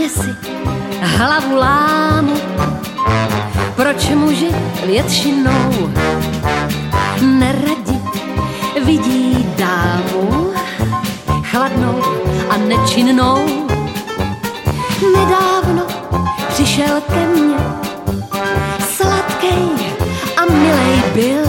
vážně si hlavu lámu, proč muži většinou neradi vidí dámu chladnou a nečinnou. Nedávno přišel ke mně sladkej a milej byl.